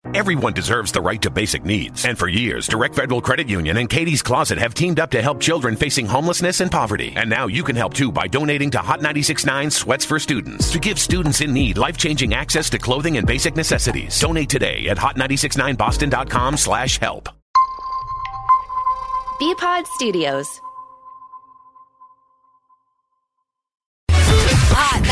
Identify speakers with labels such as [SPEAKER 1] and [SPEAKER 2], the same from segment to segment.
[SPEAKER 1] Everyone deserves the right to basic needs. And for years, Direct Federal Credit Union and Katie's Closet have teamed up to help children facing homelessness and poverty. And now you can help too by donating to Hot 96.9 Sweats for Students to give students in need life-changing access to clothing and basic necessities. Donate today at hot969boston.com/help.
[SPEAKER 2] BPod Studios.
[SPEAKER 3] Hot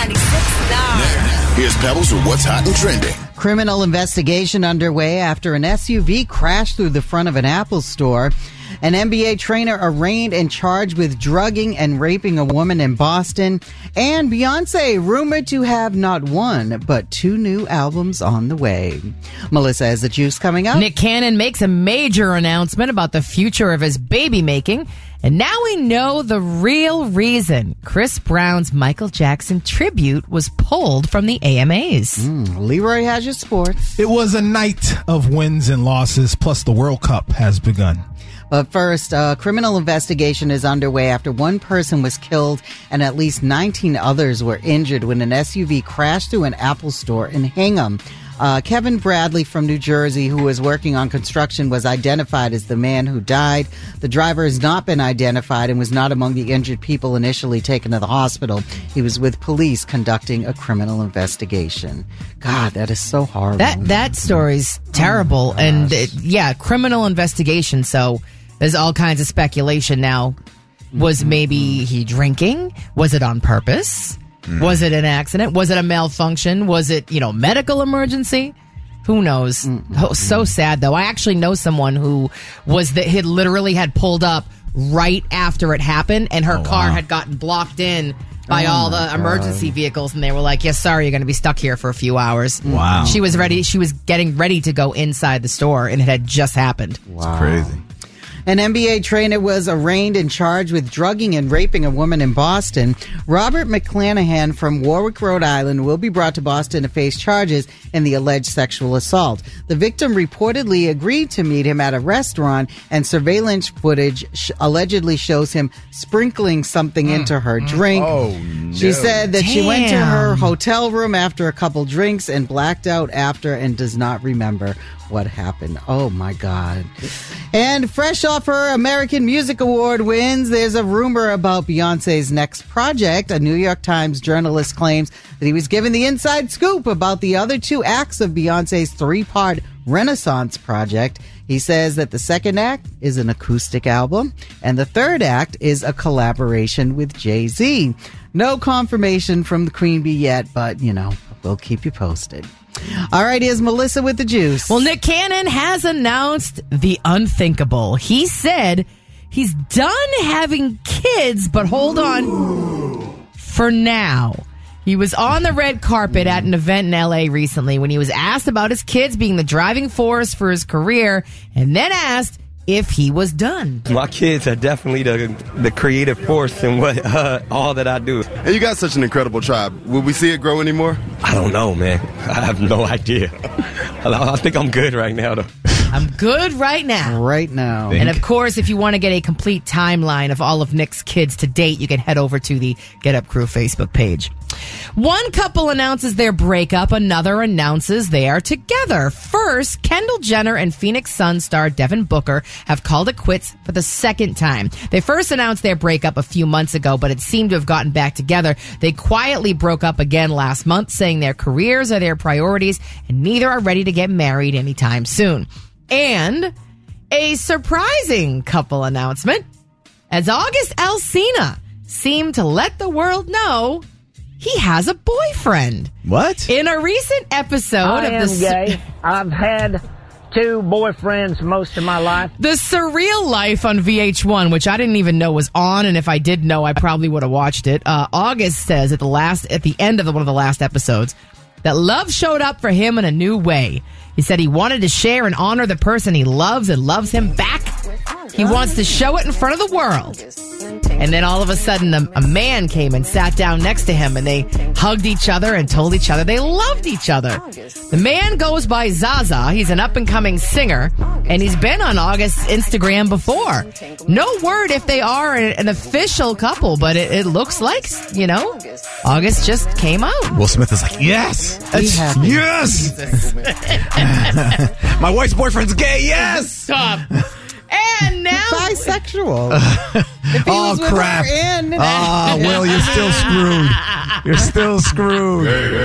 [SPEAKER 3] 96.9.
[SPEAKER 4] Here's Pebbles with what's hot and trending.
[SPEAKER 5] Criminal investigation underway after an SUV crashed through the front of an Apple store. An NBA trainer arraigned and charged with drugging and raping a woman in Boston. And Beyonce rumored to have not one, but 2 new albums on the way. Melissa has the juice coming up.
[SPEAKER 6] Nick Cannon makes a major announcement about the future of his baby making. And now we know the real reason Chris Brown's Michael Jackson tribute was pulled from the AMAs.
[SPEAKER 5] Leroy has your sports.
[SPEAKER 7] It was a night of wins and losses, plus the World Cup has begun.
[SPEAKER 5] But first, a criminal investigation is underway after one person was killed and at least 19 others were injured when an SUV crashed through an Apple store in Hingham. Kevin Bradley from New Jersey, who was working on construction, was identified as the man who died. The driver has not been identified and was not among the injured people initially taken to the hospital. He was with police conducting a criminal investigation. God, that is so horrible.
[SPEAKER 6] That story's terrible. And criminal investigation. So there's all kinds of speculation now. Was maybe he drinking? Was it on purpose? Was it an accident? Was it a malfunction? Was it, medical emergency? Who knows? Oh, so sad, though. I actually know someone who had literally had pulled up right after it happened, and her car had gotten blocked in by all the emergency vehicles, and they were like, yes, sorry, you're going to be stuck here for a few hours.
[SPEAKER 7] Wow.
[SPEAKER 6] She was ready. She was getting ready to go inside the store, and it had just happened.
[SPEAKER 7] Wow. It's crazy.
[SPEAKER 5] An NBA trainer was arraigned and charged with drugging and raping a woman in Boston. Robert McClanahan from Warwick, Rhode Island, will be brought to Boston to face charges in the alleged sexual assault. The victim reportedly agreed to meet him at a restaurant, and surveillance footage allegedly shows him sprinkling something into her drink.
[SPEAKER 4] Oh, no.
[SPEAKER 5] She said that she went to her hotel room after a couple drinks and blacked out after and does not remember what happened. Oh, my God. And fresh off her American Music Award wins, there's a rumor about Beyonce's next project. A New York Times journalist claims that he was given the inside scoop about the other 2 acts of Beyonce's 3-part Renaissance project. He says that the second act is an acoustic album, and the third act is a collaboration with Jay-Z. No confirmation from the Queen Bee yet, but, we'll keep you posted. All right, here's Melissa with the juice.
[SPEAKER 6] Well, Nick Cannon has announced the unthinkable. He said he's done having kids, but hold on, for now. He was on the red carpet at an event in L.A. recently when he was asked about his kids being the driving force for his career, and then asked if he was done.
[SPEAKER 8] My kids are definitely the creative force in what all that I do.
[SPEAKER 4] And you got such an incredible tribe. Will we see it grow anymore?
[SPEAKER 8] I don't know, man. I have no idea. I think I'm good right now, though.
[SPEAKER 6] I'm good right now.
[SPEAKER 5] Right now.
[SPEAKER 6] And of course, if you want to get a complete timeline of all of Nick's kids to date, you can head over to the Get Up Crew Facebook page. One couple announces their breakup, another announces they are together. First, Kendall Jenner and Phoenix Sun star Devin Booker have called it quits for the second time. They first announced their breakup a few months ago, but it seemed to have gotten back together. They quietly broke up again last month, saying their careers are their priorities and neither are ready to get married anytime soon. And a surprising couple announcement, as August Alsina seemed to let the world know he has a boyfriend.
[SPEAKER 7] What?
[SPEAKER 6] In a recent episode
[SPEAKER 9] I am gay. I've had 2 boyfriends most of my life.
[SPEAKER 6] The Surreal Life on VH1, which I didn't even know was on, and if I did know, I probably would have watched it. August says at the end of one of the last episodes that love showed up for him in a new way. He said he wanted to share and honor the person he loves and loves him back. He wants to show it in front of the world. And then all of a sudden, a man came and sat down next to him, and they hugged each other and told each other they loved each other. The man goes by Zaza. He's an up-and-coming singer, and he's been on August's Instagram before. No word if they are an official couple, but it looks like, August just came out.
[SPEAKER 2] Will Smith is like, yes! Yes! My wife's boyfriend's gay, yes!
[SPEAKER 6] Stop. And now...
[SPEAKER 5] bisexual. If he was with
[SPEAKER 2] crap.
[SPEAKER 5] her in...
[SPEAKER 2] Will, you're still screwed. You're still screwed.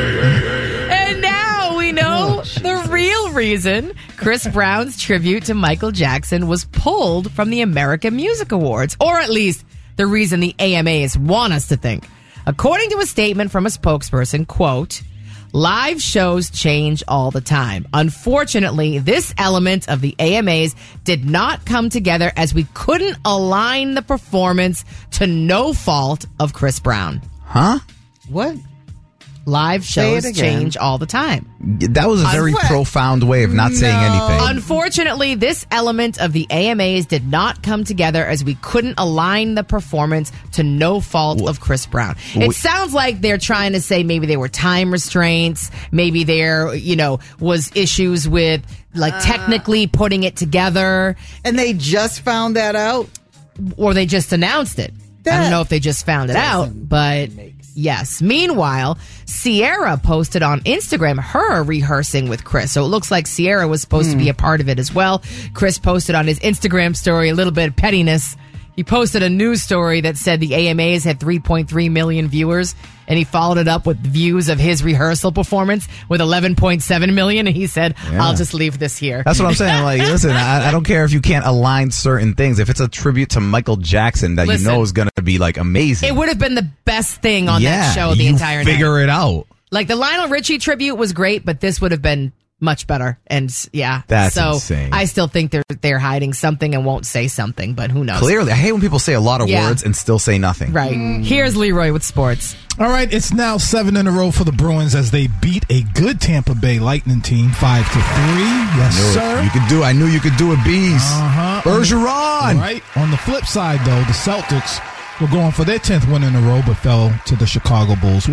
[SPEAKER 6] And now we know the real reason Chris Brown's tribute to Michael Jackson was pulled from the American Music Awards. Or at least the reason the AMAs want us to think. According to a statement from a spokesperson, quote, live shows change all the time. Unfortunately, this element of the AMAs did not come together as we couldn't align the performance to no fault of Chris Brown.
[SPEAKER 2] Huh?
[SPEAKER 5] What?
[SPEAKER 6] Live shows change all the time.
[SPEAKER 2] That was a very profound way of not saying anything.
[SPEAKER 6] Unfortunately, this element of the AMAs did not come together as we couldn't align the performance to no fault of Chris Brown. It sounds like they're trying to say maybe there were time restraints, maybe there, was issues with technically putting it together.
[SPEAKER 5] And they just found that out?
[SPEAKER 6] Or they just announced it. I don't know if they just found it out, but yes. Meanwhile, Sierra posted on Instagram her rehearsing with Chris. So it looks like Sierra was supposed to be a part of it as well. Chris posted on his Instagram story a little bit of pettiness. He posted a news story that said the AMAs had 3.3 million viewers, and he followed it up with views of his rehearsal performance with 11.7 million, and he said, I'll just leave this here.
[SPEAKER 2] That's what I'm saying. Listen, I don't care if you can't align certain things. If it's a tribute to Michael Jackson that you know is going to be, amazing.
[SPEAKER 6] It would have been the best thing on that show the entire night.
[SPEAKER 2] Figure it out.
[SPEAKER 6] The Lionel Richie tribute was great, but this would have been much better. And
[SPEAKER 2] that's insane.
[SPEAKER 6] I still think they're hiding something and won't say something, but who knows?
[SPEAKER 2] Clearly, I hate when people say a lot of words and still say nothing.
[SPEAKER 6] Right. Here's Leroy with sports.
[SPEAKER 7] All right, it's now 7 in a row for the Bruins as they beat a good Tampa Bay Lightning team 5-3. Yes, sir.
[SPEAKER 2] You could do it. I knew you could do it, Bees. Bergeron.
[SPEAKER 7] All right. On the flip side, though, the Celtics were going for their 10th win in a row, but fell to the Chicago Bulls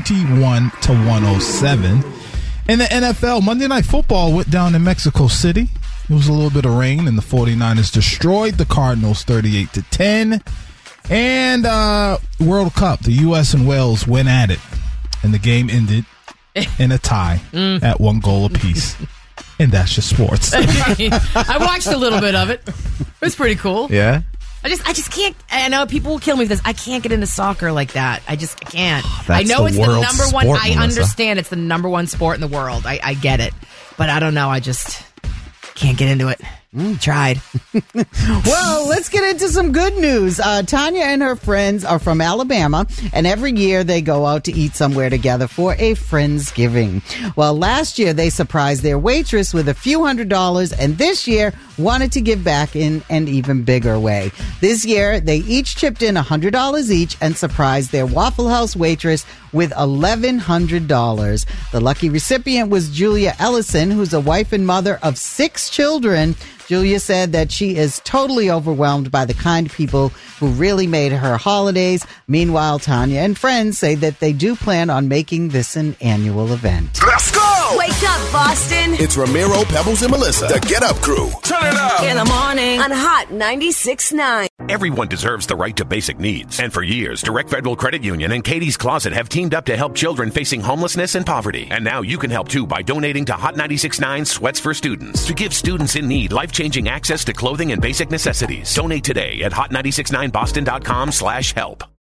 [SPEAKER 7] 121-107. In the NFL, Monday Night Football went down in Mexico City. It was a little bit of rain, and the 49ers destroyed the Cardinals 38-10. And World Cup, the U.S. and Wales went at it, and the game ended in a tie at 1 goal apiece. And that's just sports.
[SPEAKER 6] I watched a little bit of it. It was pretty cool.
[SPEAKER 2] Yeah?
[SPEAKER 6] I just can't. I know people will kill me for this. I can't get into soccer like that. I can't. I know it's the number one. I understand it's the number one sport in the world. I get it, but I don't know. I just can't get into it. Tried.
[SPEAKER 5] Well, let's get into some good news. Tanya and her friends are from Alabama, and every year they go out to eat somewhere together for a Friendsgiving. Well, last year they surprised their waitress with a few $100s, and this year wanted to give back in an even bigger way. This year, they each chipped in $100 each and surprised their Waffle House waitress with $1,100. The lucky recipient was Julia Ellison, who's a wife and mother of 6 children. Julia said that she is totally overwhelmed by the kind people who really made her holidays. Meanwhile, Tanya and friends say that they do plan on making this an annual event.
[SPEAKER 4] Let's go!
[SPEAKER 3] Wake up, Boston.
[SPEAKER 4] It's Ramiro, Pebbles, and Melissa, the Get Up Crew. Turn it up!
[SPEAKER 3] In the morning on Hot 96.9.
[SPEAKER 1] Everyone deserves the right to basic needs. And for years, Direct Federal Credit Union and Katie's Closet have teamed up to help children facing homelessness and poverty. And now you can help too by donating to Hot 96.9 Sweats for Students to give students in need life-changing access to clothing and basic necessities. Donate today at hot969boston.com/help.